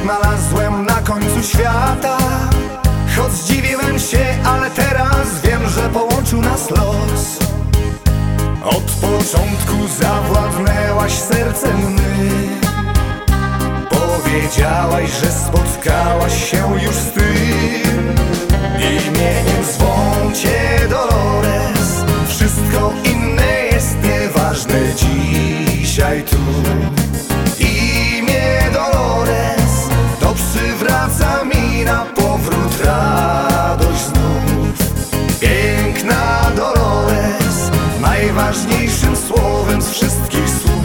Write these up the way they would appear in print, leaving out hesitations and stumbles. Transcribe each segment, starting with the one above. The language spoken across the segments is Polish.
odnalazłem na końcu świata. Choć zdziwiłem się, ale teraz wiem, że połączył nas los. Od początku zawładnęłaś sercem mym. Powiedziałaś, że spotkałaś się już z tym. Imieniem zwą cię Dolores. Wszystko inne jest nieważne dzisiaj tu. Imię Dolores to przywraca mi na powrót radość znów. Piękna Dolores, najważniejszym słowem z wszystkich słów.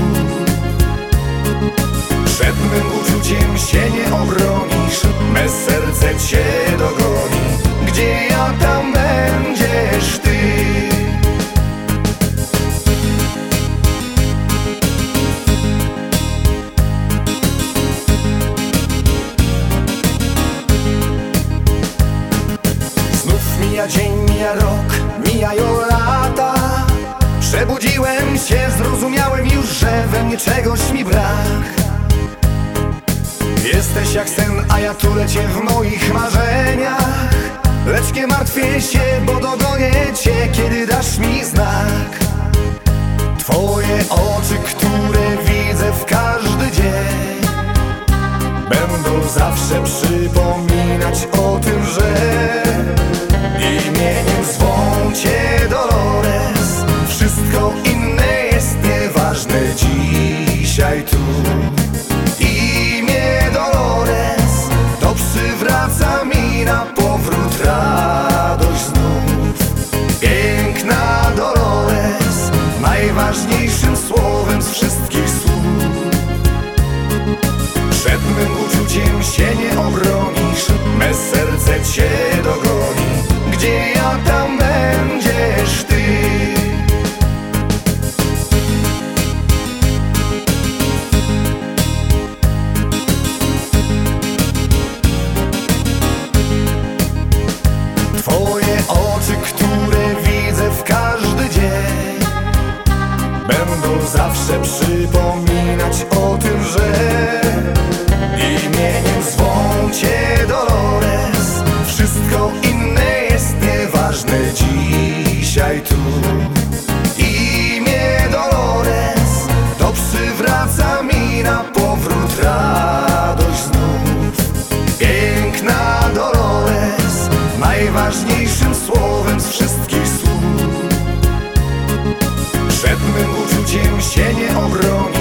Przed mym uczuciem się nie obronisz, me serce cię dogoni. Gdzie ja, tam będziesz ty. Znów mija dzień, mija rok, mijają lata. Przebudziłem się, zrozumiałem już, że we mnie czegoś mi brak. Jesteś jak sen, a ja tulę cię w moich marzeniach. Lecz nie martwię się, bo dogonię cię, kiedy dasz mi znak. Twoje oczy, które widzę w każdy dzień, będą zawsze przypominać o tym, że imieniem zwą cię Dolores. Wszystko inne jest nieważne dzisiaj tu. Imię Dolores to przywraca mi na powrót radość znów. Piękna Dolores, najważniejszym słowem z wszystkich słów. Przed mym uczuciem się nie obronisz, me serce cię dogoni. Gdzie ja, tam będziesz ty. Twoje oczy, które widzę w każdy dzień, będą zawsze przypominać o tym, że imieniem zwą cię Dolores. Wszystko inne jest nieważne dzisiaj tu. Imię Dolores to przywraca mi na powrót radość znów. Piękna Dolores, najważniejszym słowem z wszystkich słów. Przed mym uczuciem się nie obroni,